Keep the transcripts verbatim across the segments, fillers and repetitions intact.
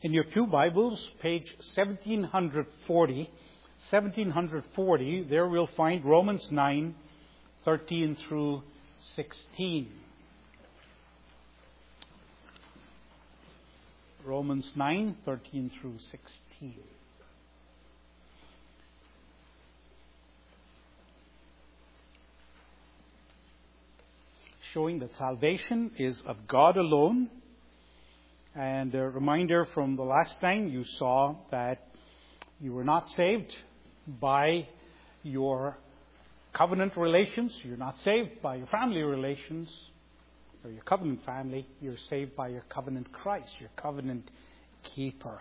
In your pew Bibles, page seventeen forty, seventeen forty, there we'll find Romans nine, thirteen through sixteen. Romans nine, thirteen through sixteen. Showing that salvation is of God alone. And a reminder from the last time, you saw that you were not saved by your covenant relations. You're not saved by your family relations or your covenant family. You're saved by your covenant Christ, your covenant keeper.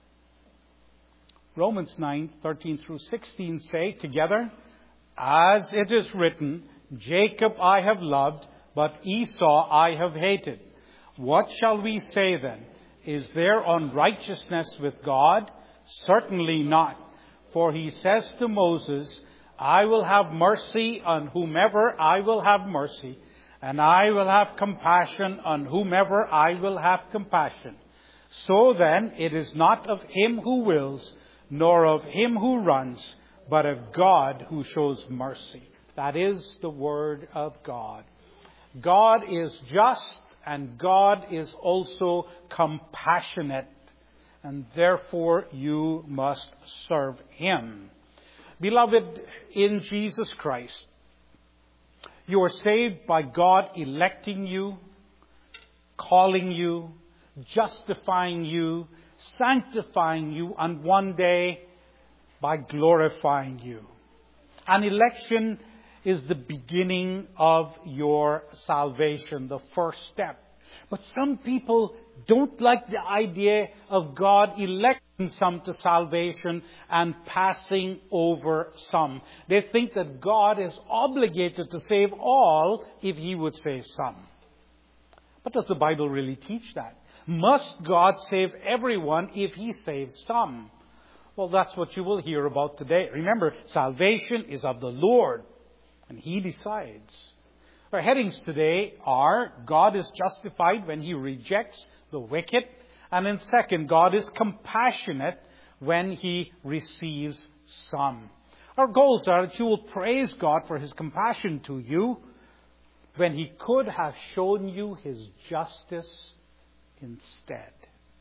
Romans nine, thirteen through sixteen say together, "As it is written, Jacob I have loved, but Esau I have hated. What shall we say then? Is there unrighteousness with God? Certainly not. For he says to Moses, I will have mercy on whomever I will have mercy, and I will have compassion on whomever I will have compassion. So then it is not of him who wills, nor of him who runs, but of God who shows mercy." That is the word of God. God is just, and God is also compassionate, and therefore you must serve Him. Beloved, in Jesus Christ, you are saved by God electing you, calling you, justifying you, sanctifying you, and one day by glorifying you. An election is the beginning of your salvation, the first step. But some people don't like the idea of God electing some to salvation and passing over some. They think that God is obligated to save all if He would save some. But does the Bible really teach that? Must God save everyone if He saves some? Well, that's what you will hear about today. Remember, salvation is of the Lord, and He decides. Our headings today are, God is justified when He rejects the wicked. And in second, God is compassionate when He receives some. Our goals are that you will praise God for His compassion to you when He could have shown you His justice instead.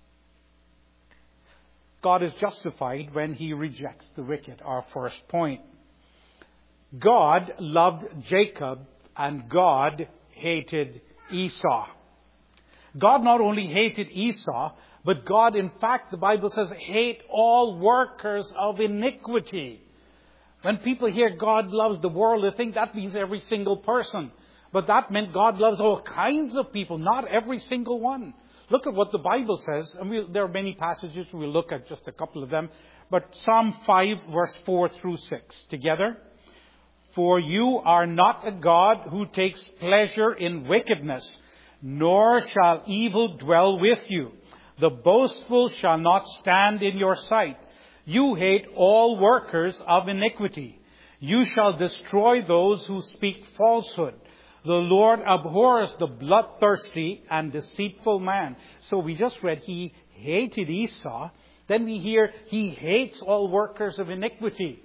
God is justified when He rejects the wicked, our first point. God loved Jacob and God hated Esau. God not only hated Esau, but God, in fact, the Bible says, hate all workers of iniquity. When people hear God loves the world, they think that means every single person. But that meant God loves all kinds of people, not every single one. Look at what the Bible says. And we'll, there are many passages. We'll look at just a couple of them. But Psalm five, verse four through six. Together. "For you are not a God who takes pleasure in wickedness, nor shall evil dwell with you. The boastful shall not stand in your sight. You hate all workers of iniquity. You shall destroy those who speak falsehood. The Lord abhors the bloodthirsty and deceitful man." So we just read He hated Esau. Then we hear He hates all workers of iniquity.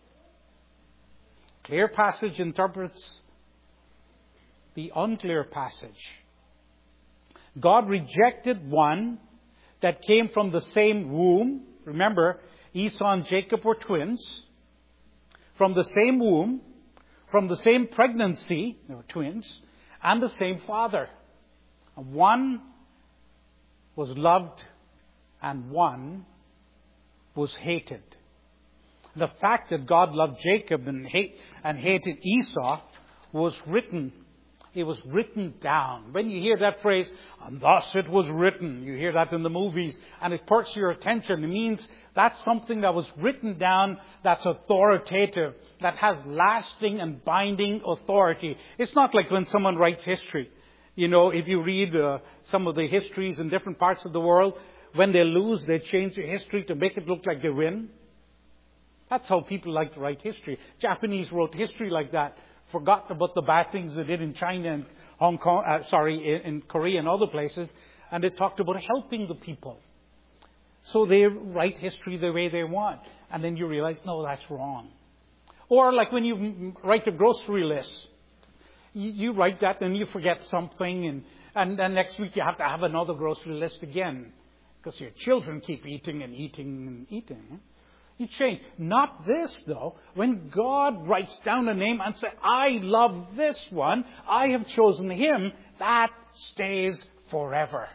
Clear passage interprets the unclear passage. God rejected one that came from the same womb. Remember, Esau and Jacob were twins. From the same womb, from the same pregnancy, they were twins, and the same father. One was loved and one was hated. The fact that God loved Jacob and, hate, and hated Esau was written. It was written down. When you hear that phrase, "and thus it was written," you hear that in the movies, and it perks your attention. It means that's something that was written down, that's authoritative, that has lasting and binding authority. It's not like when someone writes history. You know, if you read uh, some of the histories in different parts of the world, when they lose, they change the history to make it look like they win. That's how people like to write history. Japanese wrote history like that. Forgot about the bad things they did in China and Hong Kong, uh, sorry, in, in Korea and other places. And they talked about helping the people. So they write history the way they want. And then you realize, no, that's wrong. Or like when you write a grocery list. You, you write that and you forget something. And, and then next week you have to have another grocery list again. Because your children keep eating and eating and eating. You change. Not this, though. When God writes down a name and says, I love this one, I have chosen him, that stays forever.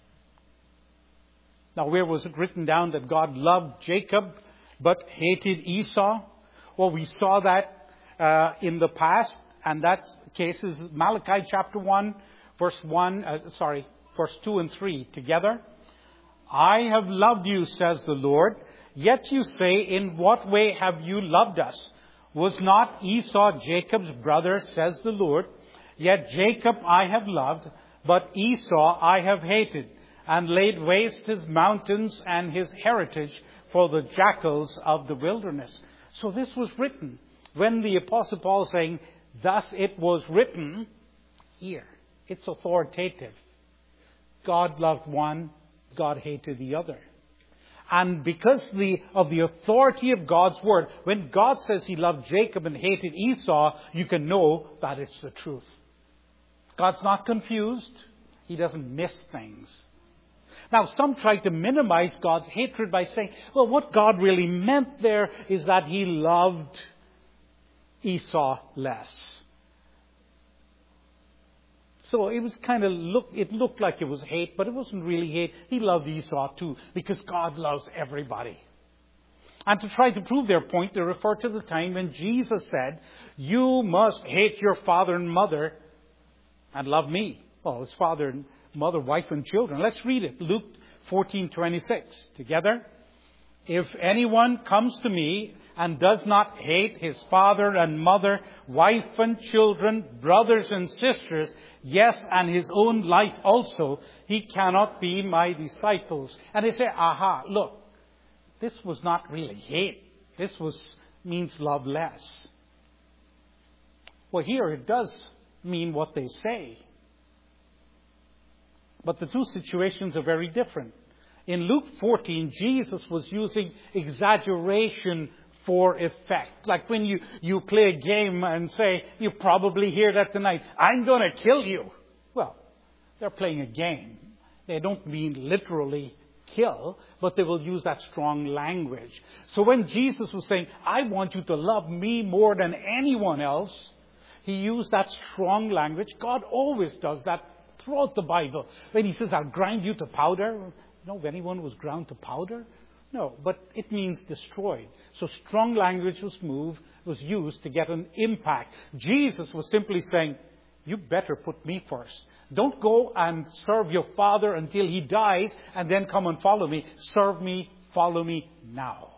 Now, where was it written down that God loved Jacob but hated Esau? Well, we saw that uh, in the past, and that case is Malachi chapter one, verse one, uh, sorry, verse two and three together. I have loved you, says the Lord. Yet you say, in what way have you loved us? Was not Esau Jacob's brother, says the Lord? Yet Jacob I have loved, but Esau I have hated, and laid waste his mountains and his heritage for the jackals of the wilderness. So this was written. When the Apostle Paul is saying, thus it was written, here, it's authoritative. God loved one, God hated the other. And because the, of the authority of God's word, when God says he loved Jacob and hated Esau, you can know that it's the truth. God's not confused. He doesn't miss things. Now, some try to minimize God's hatred by saying, well, what God really meant there is that he loved Esau less. So it was kind of look, it looked like it was hate, but it wasn't really hate. He loved Esau too, because God loves everybody. And to try to prove their point, they refer to the time when Jesus said, you must hate your father and mother and love me. Well, his father and mother, wife and children. Let's read it. Luke fourteen twenty-six. Together. If anyone comes to me and does not hate his father and mother, wife and children, brothers and sisters, yes, and his own life also, he cannot be my disciples. And they say, aha, look, this was not really hate. This was means love less. Well, here it does mean what they say. But the two situations are very different. In Luke fourteen, Jesus was using exaggeration for effect. Like when you, you play a game and say, you probably hear that tonight, I'm going to kill you. Well, they're playing a game. They don't mean literally kill, but they will use that strong language. So when Jesus was saying, I want you to love me more than anyone else, he used that strong language. God always does that throughout the Bible. When he says, I'll grind you to powder. You know, if anyone was ground to powder? No, but it means destroyed. So strong language was moved, was used to get an impact. Jesus was simply saying, you better put me first. Don't go and serve your father until he dies and then come and follow me. Serve me, follow me now.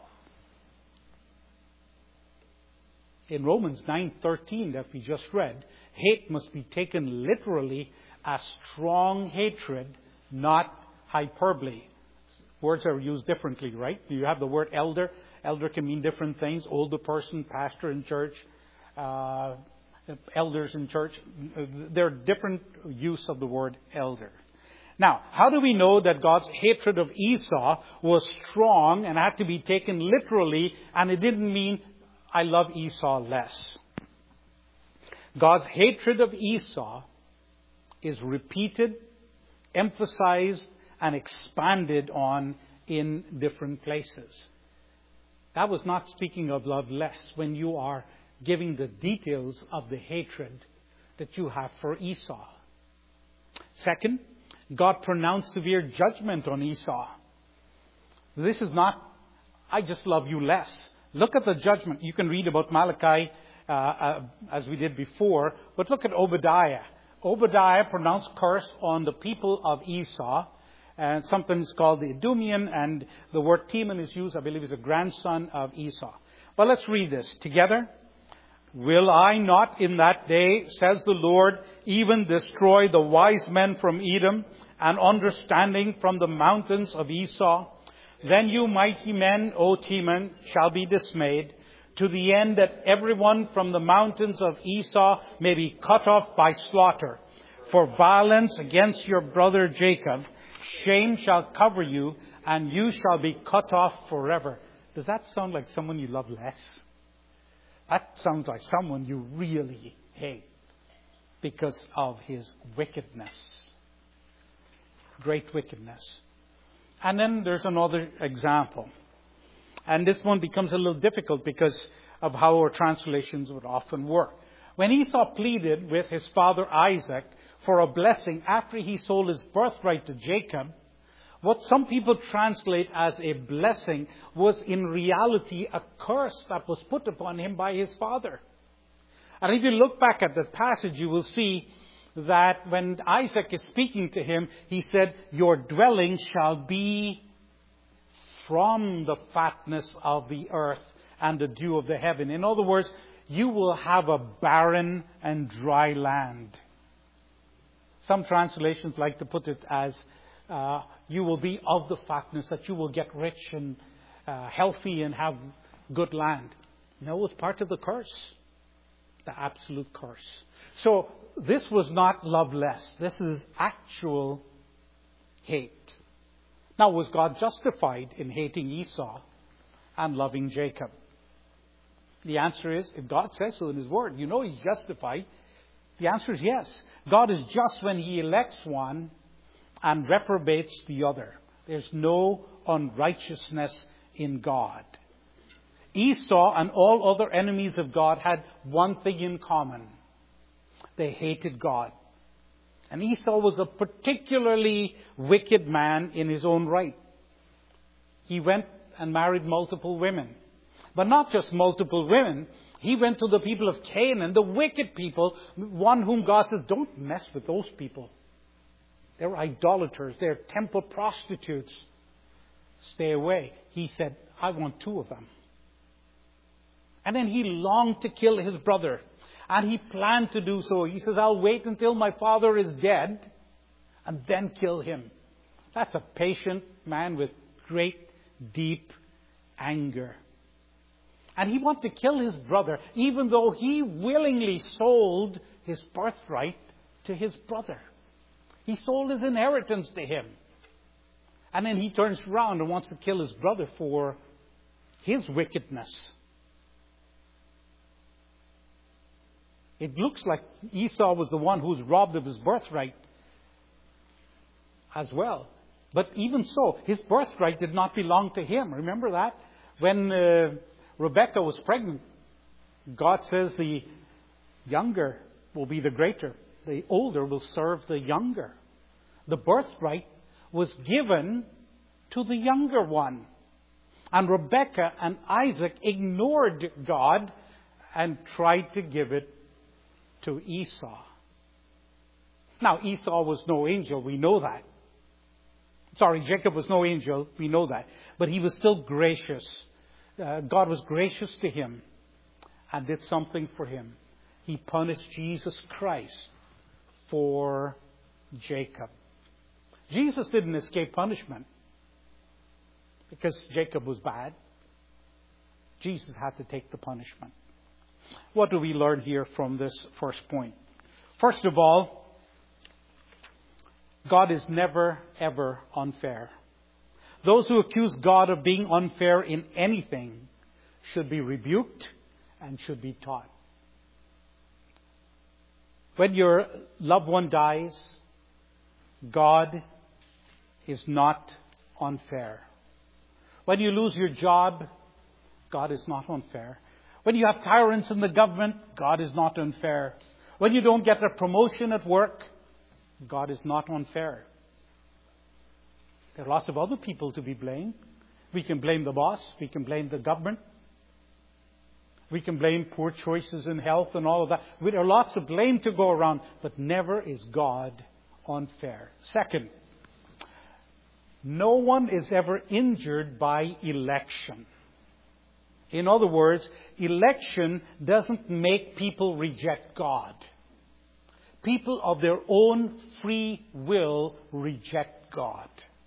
In Romans nine thirteen that we just read, hate must be taken literally as strong hatred, not hyperbole. Words are used differently, right? You have the word elder. Elder can mean different things. Older person, pastor in church, uh, elders in church. There are different use of the word elder. Now, how do we know that God's hatred of Esau was strong and had to be taken literally, and it didn't mean I love Esau less? God's hatred of Esau is repeated, emphasized, and expanded on in different places. That was not speaking of love less when you are giving the details of the hatred that you have for Esau. Second, God pronounced severe judgment on Esau. This is not, I just love you less. Look at the judgment. You can read about Malachi uh, uh, as we did before, but look at Obadiah. Obadiah pronounced curse on the people of Esau. And something is called the Edomian, and the word Teman is used, I believe, is a grandson of Esau. But let's read this together. Will I not in that day, says the Lord, even destroy the wise men from Edom and understanding from the mountains of Esau? Then you mighty men, O Teman, shall be dismayed, to the end that everyone from the mountains of Esau may be cut off by slaughter. For violence against your brother Jacob, Shame shall cover you, and you shall be cut off forever. Does that sound like someone you love less? That sounds like someone you really hate because of his wickedness. Great wickedness. And then there's another example. And this one becomes a little difficult because of how our translations would often work. When Esau pleaded with his father Isaac for a blessing after he sold his birthright to Jacob, what some people translate as a blessing was in reality a curse that was put upon him by his father. And if you look back at that passage, you will see that when Isaac is speaking to him, he said, your dwelling shall be from the fatness of the earth and the dew of the heaven. In other words, you will have a barren and dry land. Some translations like to put it as uh, you will be of the fatness, that you will get rich and uh, healthy and have good land. No, it was part of the curse. The absolute curse. So this was not love less. This is actual hate. Now, was God justified in hating Esau and loving Jacob? The answer is, if God says so in His Word, you know He's justified. The answer is yes. God is just when He elects one and reprobates the other. There's no unrighteousness in God. Esau and all other enemies of God had one thing in common. They hated God. And Esau was a particularly wicked man in his own right. He went and married multiple women. But not just multiple women. He went to the people of Canaan, the wicked people, one whom God says, don't mess with those people. They're idolaters. They're temple prostitutes. Stay away. He said, I want two of them. And then he longed to kill his brother. And he planned to do so. He says, I'll wait until my father is dead and then kill him. That's a patient man with great, deep anger. And he wanted to kill his brother, even though he willingly sold his birthright to his brother. He sold his inheritance to him. And then he turns around and wants to kill his brother for his wickedness. It looks like Esau was the one who was robbed of his birthright as well. But even so, his birthright did not belong to him. Remember that? When uh, Rebekah was pregnant, God says the younger will be the greater. The older will serve the younger. The birthright was given to the younger one. And Rebekah and Isaac ignored God and tried to give it to Esau. Now, Esau was no angel. We know that. Sorry, Jacob was no angel. We know that. But he was still gracious. Uh, God was gracious to him and did something for him. He punished Jesus Christ for Jacob. Jesus didn't escape punishment because Jacob was bad. Jesus had to take the punishment. What do we learn here from this first point? First of all, God is never, ever unfair. Those who accuse God of being unfair in anything should be rebuked and should be taught. When your loved one dies, God is not unfair. When you lose your job, God is not unfair. When you have tyrants in the government, God is not unfair. When you don't get a promotion at work, God is not unfair. There are lots of other people to be blamed. We can blame the boss. We can blame the government. We can blame poor choices in health and all of that. There are lots of blame to go around, but never is God unfair. Second, no one is ever injured by election. In other words, election doesn't make people reject God. People of their own free will reject God.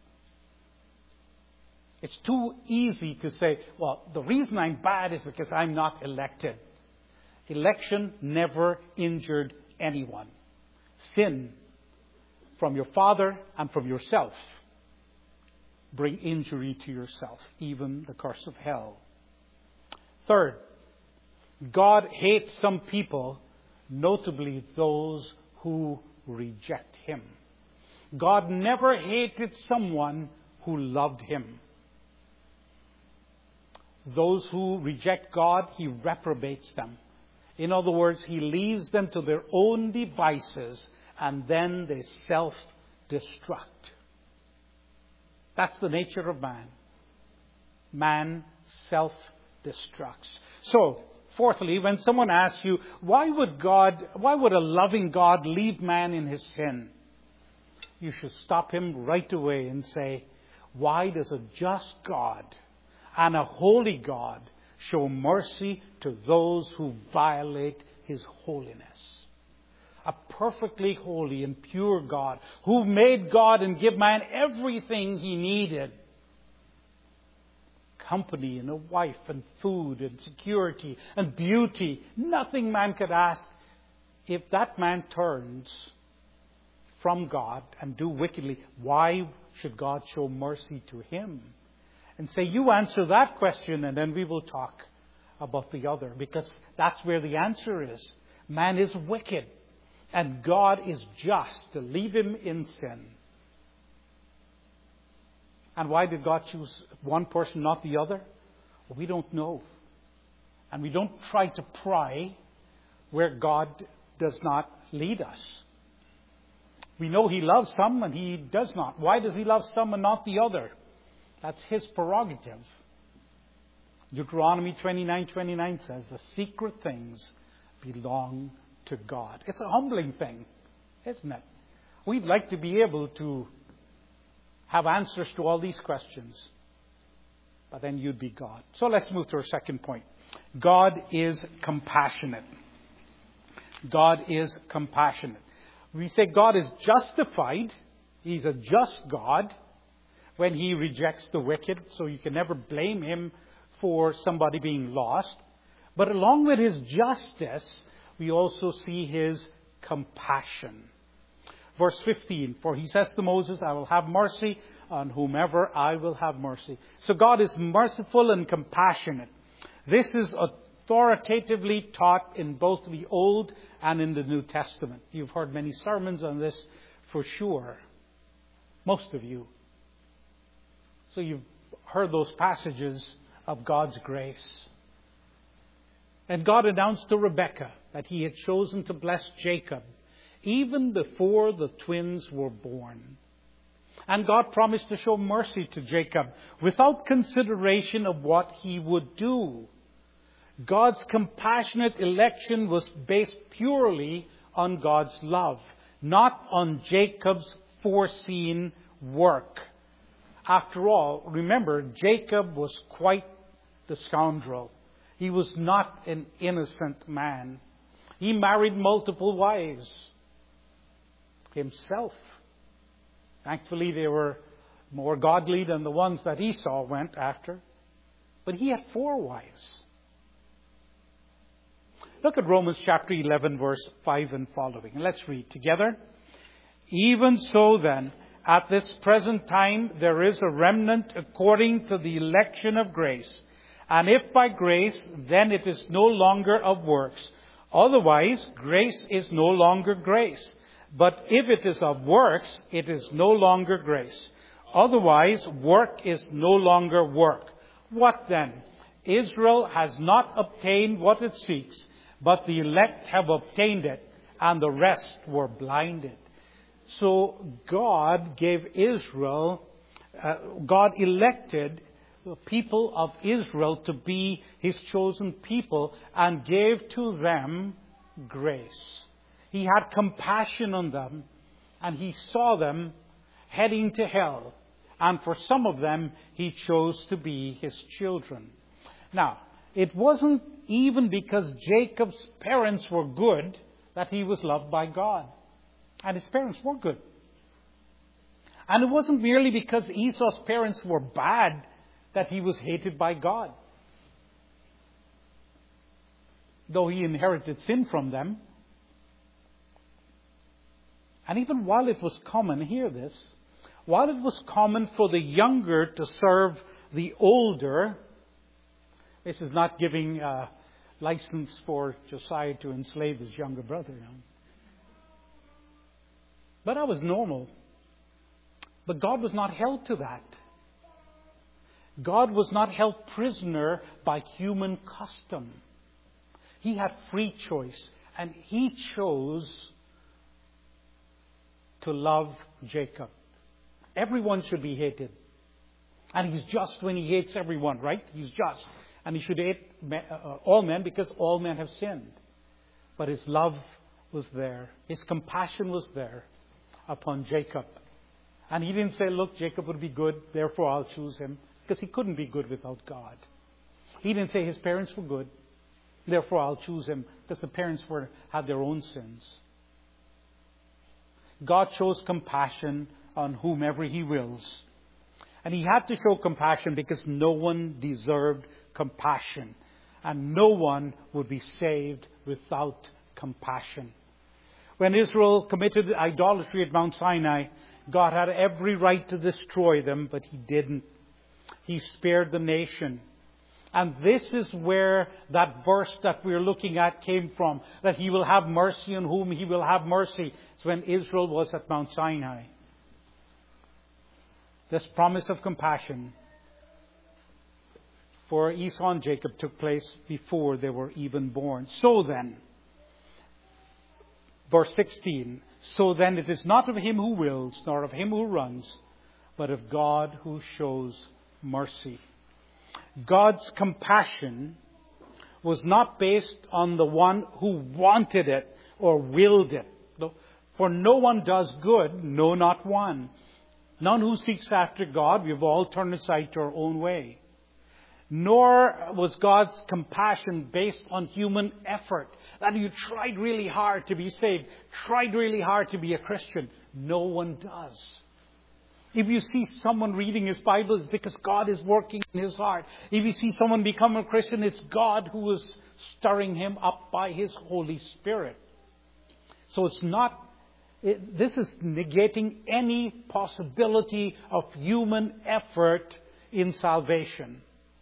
It's too easy to say, well, the reason I'm bad is because I'm not elected. Election never injured anyone. Sin from your father and from yourself bring injury to yourself, even the curse of hell. Third, God hates some people, notably those who reject Him. God never hated someone who loved Him. Those who reject God, He reprobates them. In other words, He leaves them to their own devices, and then they self-destruct. That's the nature of man. Man self-destructs. So, fourthly, when someone asks you, why would God, why would a loving God leave man in his sin? You should stop him right away and say, why does a just God and a holy God show mercy to those who violate His holiness? A perfectly holy and pure God who made God and give man everything he needed. Company and a wife and food and security and beauty. Nothing man could ask. If that man turns from God and do wickedly, why should God show mercy to him? And say, you answer that question and then we will talk about the other. Because that's where the answer is. Man is wicked. And God is just to leave him in sin. And why did God choose one person, not the other? Well, we don't know. And we don't try to pry where God does not lead us. We know He loves some and He does not. Why does He love some and not the other? That's His prerogative. Deuteronomy twenty-nine twenty-nine says, the secret things belong to God. It's a humbling thing, isn't it? We'd like to be able to have answers to all these questions. But then you'd be God. So let's move to our second point. God is compassionate. God is compassionate. We say God is justified. He's a just God when He rejects the wicked. So you can never blame Him for somebody being lost. But along with His justice, we also see His compassion. Verse fifteen, for He says to Moses, I will have mercy on whomever I will have mercy. So God is merciful and compassionate. This is authoritatively taught in both the Old and in the New Testament. You've heard many sermons on this for sure. Most of you. So you've heard those passages of God's grace. And God announced to Rebekah that He had chosen to bless Jacob even before the twins were born. And God promised to show mercy to Jacob without consideration of what he would do. God's compassionate election was based purely on God's love, not on Jacob's foreseen work. After all, remember, Jacob was quite the scoundrel. He was not an innocent man. He married multiple wives himself. Thankfully, they were more godly than the ones that Esau went after. But he had four wives. Look at Romans chapter eleven, verse five and following. Let's read together. Even so then, at this present time, there is a remnant according to the election of grace. And if by grace, then it is no longer of works. Otherwise, grace is no longer grace. But if it is of works, it is no longer grace. Otherwise, work is no longer work. What then? Israel has not obtained what it seeks, but the elect have obtained it, and the rest were blinded. So God gave Israel, uh, God elected the people of Israel to be His chosen people and gave to them grace. He had compassion on them, and He saw them heading to hell. And for some of them, He chose to be His children. Now, it wasn't even because Jacob's parents were good that he was loved by God. And his parents were good. And it wasn't merely because Esau's parents were bad that he was hated by God. Though he inherited sin from them. And even while it was common, hear this, While it was common for the younger to serve the older, this is not giving uh, license for Josiah to enslave his younger brother. You know. But that was normal. But God was not held to that. God was not held prisoner by human custom. He had free choice. And He chose to love Jacob. Everyone should be hated. And He's just when He hates everyone, right? He's just. And He should hate all men because all men have sinned. But His love was there. His compassion was there upon Jacob. And He didn't say, look, Jacob would be good, therefore I'll choose him. Because he couldn't be good without God. He didn't say his parents were good, therefore I'll choose him. Because the parents were had their own sins. God shows compassion on whomever He wills. And He had to show compassion because no one deserved compassion. And no one would be saved without compassion. When Israel committed idolatry at Mount Sinai, God had every right to destroy them, but He didn't. He spared the nation. And this is where that verse that we're looking at came from. That He will have mercy on whom He will have mercy. It's when Israel was at Mount Sinai. This promise of compassion for Esau and Jacob took place before they were even born. So then, verse sixteen, so then it is not of him who wills, nor of him who runs, but of God who shows mercy. God's compassion was not based on the one who wanted it or willed it. For no one does good, no, not one. None who seeks after God, we've all turned aside to our own way. Nor was God's compassion based on human effort. That you tried really hard to be saved, tried really hard to be a Christian. No one does. If you see someone reading his Bible, it's because God is working in his heart. If you see someone become a Christian, it's God who is stirring him up by His Holy Spirit. So it's not, it, this is negating any possibility of human effort in salvation.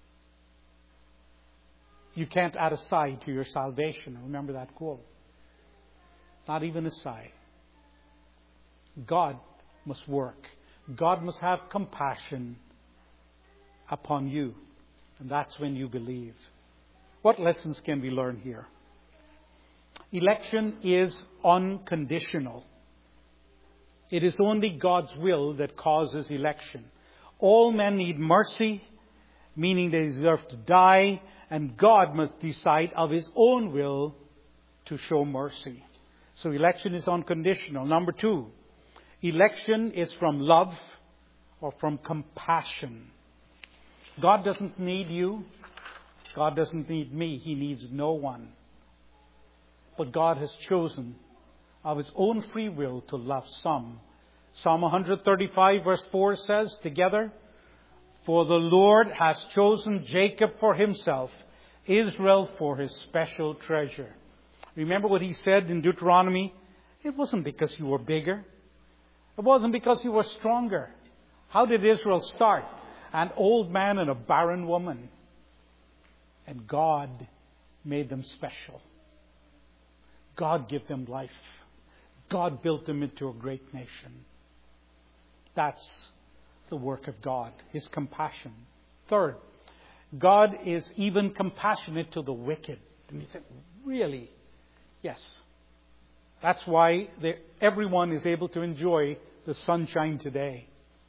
You can't add a sigh to your salvation. Remember that quote. Not even a sigh. God must work. God must have compassion upon you. And that's when you believe. What lessons can we learn here? Election is unconditional. It is only God's will that causes election. All men need mercy, meaning they deserve to die, and God must decide of His own will to show mercy. So election is unconditional. Number two, election is from love or from compassion. God doesn't need you. God doesn't need me. He needs no one. But God has chosen of His own free will to love some. Psalm one thirty-five verse four says together, for the Lord has chosen Jacob for Himself, Israel for His special treasure. Remember what He said in Deuteronomy? It wasn't because you were bigger. It wasn't because you were stronger. How did Israel start? An old man and a barren woman. And God made them special. God gave them life. God built them into a great nation. That's the work of God, His compassion. Third, God is even compassionate to the wicked. And you think, really? Yes. That's why they, everyone is able to enjoy the sunshine today.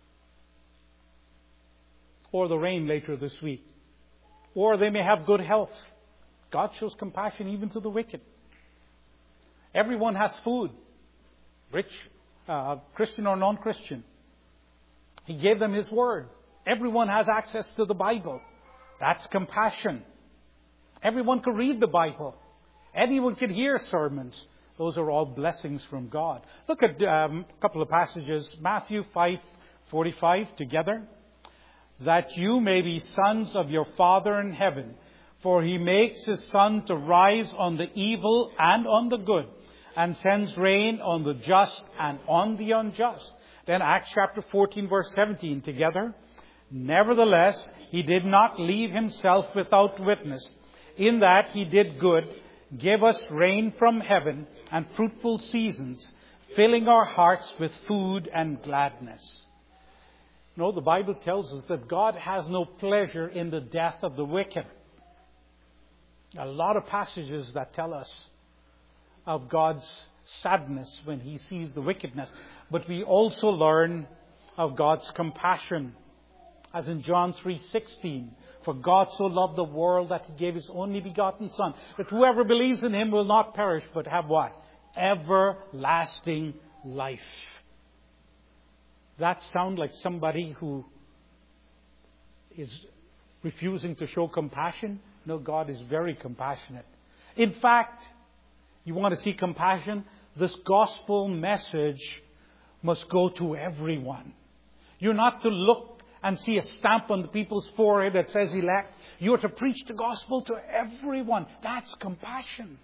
Or the rain later this week. Or they may have good health. God shows compassion even to the wicked. Everyone has food. Rich, uh, Christian or non-Christian. He gave them His Word. Everyone has access to the Bible. That's compassion. Everyone can read the Bible. Anyone can hear sermons. Those are all blessings from God. Look at um, a couple of passages. Matthew five forty-five together. That you may be sons of your Father in heaven. For He makes His sun to rise on the evil and on the good, and sends rain on the just and on the unjust. Then Acts chapter fourteen, verse seventeen together. Nevertheless, he did not leave himself without witness, in that he did good, gave us rain from heaven and fruitful seasons, filling our hearts with food and gladness. No, the Bible tells us that God has no pleasure in the death of the wicked. A lot of passages that tell us of God's sadness when he sees the wickedness. But we also learn of God's compassion. As in John three sixteen, for God so loved the world that he gave his only begotten Son, that whoever believes in him will not perish, but have what? Everlasting life. That sounds like somebody who is refusing to show compassion? No, God is very compassionate. In fact, you want to see compassion? This gospel message must go to everyone. You're not to look and see a stamp on the people's forehead that says elect. You are to preach the gospel to everyone. That's compassion.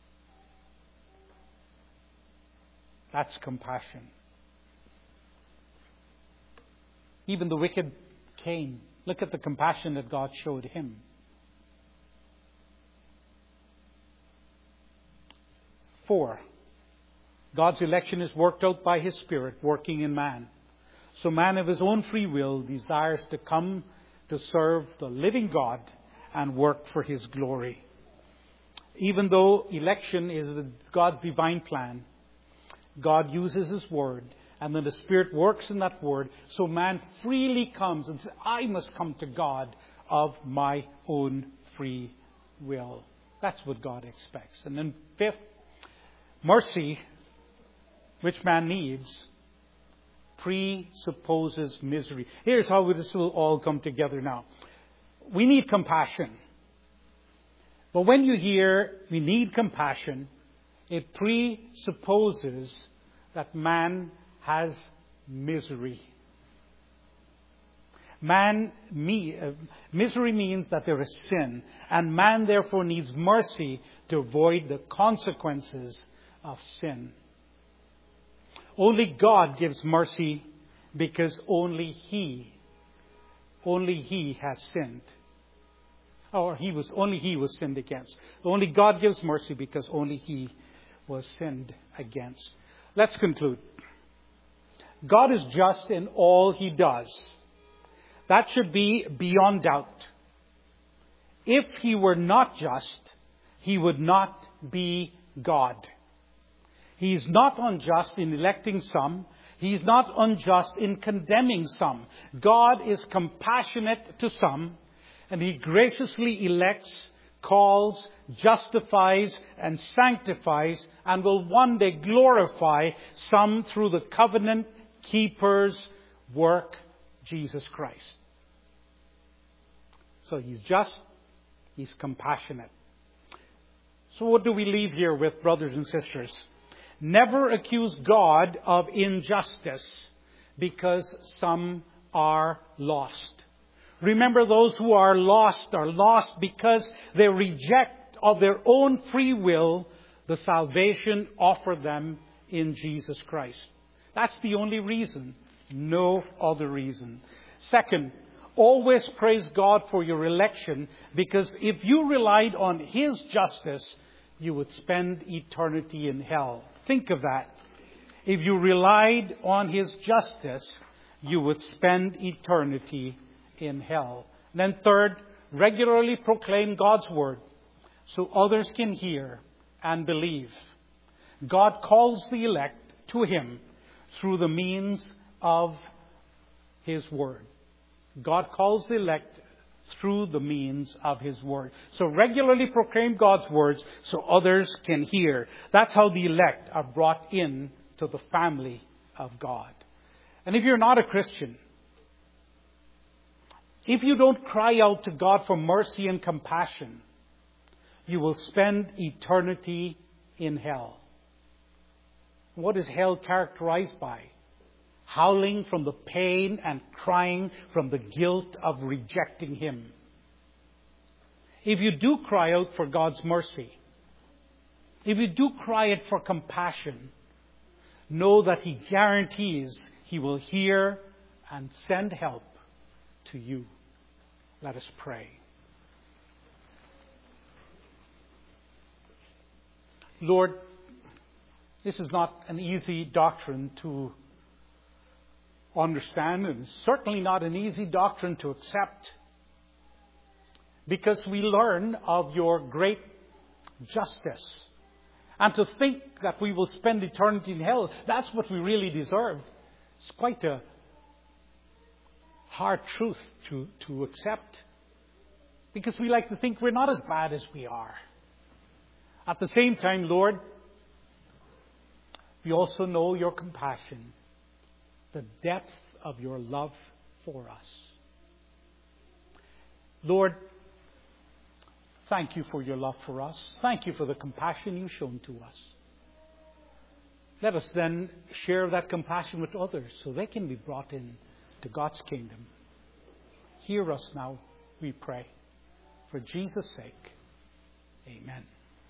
That's compassion. Even the wicked Cain, look at the compassion that God showed him. Four, God's election is worked out by his Spirit working in man. So man of his own free will desires to come to serve the living God and work for his glory. Even though election is God's divine plan, God uses his word, and then the Spirit works in that word, so man freely comes and says, I must come to God of my own free will. That's what God expects. And then fifth, mercy, which man needs, presupposes misery. Here's how this will all come together now. We need compassion. But when you hear we need compassion, it presupposes that man has misery. Man, me, uh, misery means that there is sin, and man therefore needs mercy to avoid the consequences of sin. Only God gives mercy because only He, only He has sinned. Or he was, only He was sinned against. Only God gives mercy because only He was sinned against. Let's conclude. God is just in all He does. That should be beyond doubt. If He were not just, He would not be God. He is not unjust in electing some. He is not unjust in condemning some. God is compassionate to some, and He graciously elects, calls, justifies, and sanctifies, and will one day glorify some through the covenant keeper's work, Jesus Christ. So He's just, He's compassionate. So what do we leave here with, brothers and sisters? Never accuse God of injustice because some are lost. Remember, those who are lost are lost because they reject of their own free will the salvation offered them in Jesus Christ. That's the only reason, no other reason. Second, always praise God for your election, because if you relied on His justice, you would spend eternity in hell. Think of that. If you relied on His justice, you would spend eternity in hell. And then third, regularly proclaim God's word so others can hear and believe. God calls the elect to Him through the means of His word. God calls the elect through the means of His word. So regularly proclaim God's words so others can hear. That's how the elect are brought in to the family of God. And if you're not a Christian, if you don't cry out to God for mercy and compassion, you will spend eternity in hell. What is hell characterized by? Howling from the pain and crying from the guilt of rejecting Him. If you do cry out for God's mercy, if you do cry out for compassion, know that He guarantees He will hear and send help to you. Let us pray. Lord, this is not an easy doctrine to understand, and certainly not an easy doctrine to accept, because we learn of your great justice. And to think that we will spend eternity in hell, that's what we really deserve. It's quite a hard truth to, to accept, because we like to think we're not as bad as we are. At the same time, Lord, we also know your compassion, the depth of your love for us. Lord, thank you for your love for us. Thank you for the compassion you've shown to us. Let us then share that compassion with others so they can be brought in to God's kingdom. Hear us now, we pray. For Jesus' sake, amen.